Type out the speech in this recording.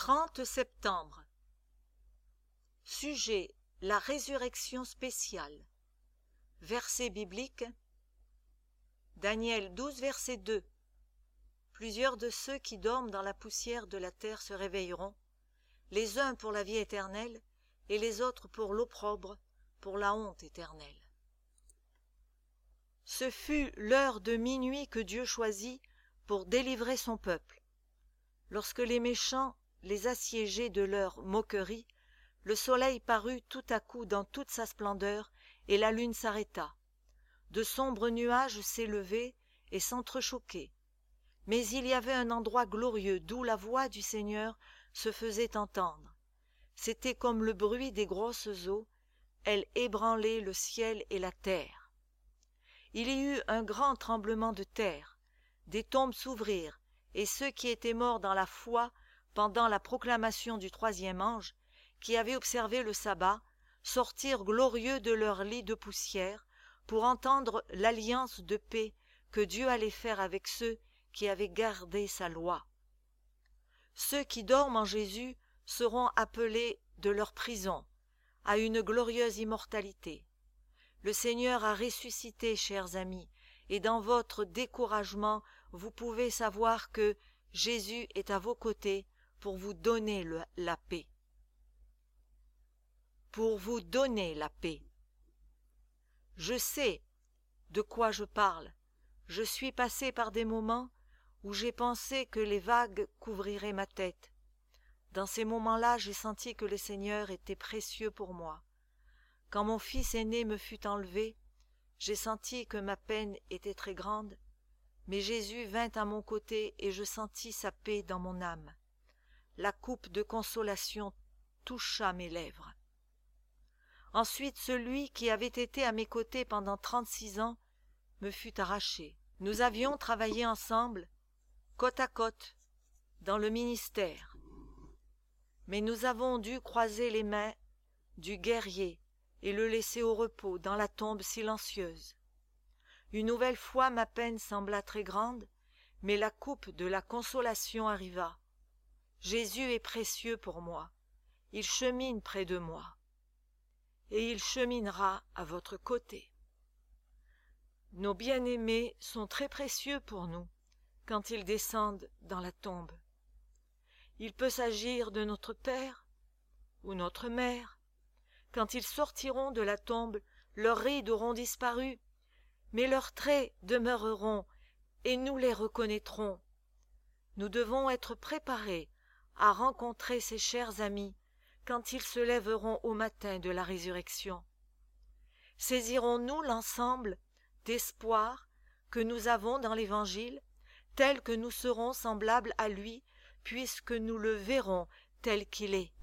30 septembre. Sujet: la résurrection spéciale. Verset biblique: Daniel 12, verset 2. Plusieurs de ceux qui dorment dans la poussière de la terre se réveilleront, les uns pour la vie éternelle, et les autres pour l'opprobre, pour la honte éternelle. Ce fut l'heure de minuit que Dieu choisit pour délivrer son peuple. Lorsque les méchants les assiégeaient de leur moquerie, le soleil parut tout à coup dans toute sa splendeur, et la lune s'arrêta. De sombres nuages s'élevaient et s'entrechoquaient. Mais il y avait un endroit glorieux d'où la voix du Seigneur se faisait entendre. C'était comme le bruit des grosses eaux, elles ébranlaient le ciel et la terre. Il y eut un grand tremblement de terre, des tombes s'ouvrirent, et ceux qui étaient morts dans la foi pendant la proclamation du troisième ange, qui avait observé le sabbat, sortirent glorieux de leur lit de poussière pour entendre l'alliance de paix que Dieu allait faire avec ceux qui avaient gardé sa loi. Ceux qui dorment en Jésus seront appelés de leur prison à une glorieuse immortalité. Le Seigneur a ressuscité, chers amis, et dans votre découragement, vous pouvez savoir que Jésus est à vos côtés pour vous donner la paix. Pour vous donner la paix. Je sais de quoi je parle. Je suis passé par des moments où j'ai pensé que les vagues couvriraient ma tête. Dans ces moments-là, j'ai senti que le Seigneur était précieux pour moi. Quand mon fils aîné me fut enlevé, j'ai senti que ma peine était très grande, mais Jésus vint à mon côté et je sentis sa paix dans mon âme. La coupe de consolation toucha mes lèvres. Ensuite, celui qui avait été à mes côtés pendant 36 ans me fut arraché. Nous avions travaillé ensemble, côte à côte, dans le ministère. Mais nous avons dû croiser les mains du guerrier et le laisser au repos dans la tombe silencieuse. Une nouvelle fois ma peine sembla très grande, mais la coupe de la consolation arriva. Jésus est précieux pour moi. Il chemine près de moi. Et il cheminera à votre côté. Nos bien-aimés sont très précieux pour nous quand ils descendent dans la tombe. Il peut s'agir de notre père ou notre mère. Quand ils sortiront de la tombe, leurs rides auront disparu, mais leurs traits demeureront et nous les reconnaîtrons. Nous devons être préparés à rencontrer ces chers amis quand ils se lèveront au matin de la résurrection. Saisirons-nous l'ensemble d'espoir que nous avons dans l'Évangile, tel que nous serons semblables à lui, puisque nous le verrons tel qu'il est.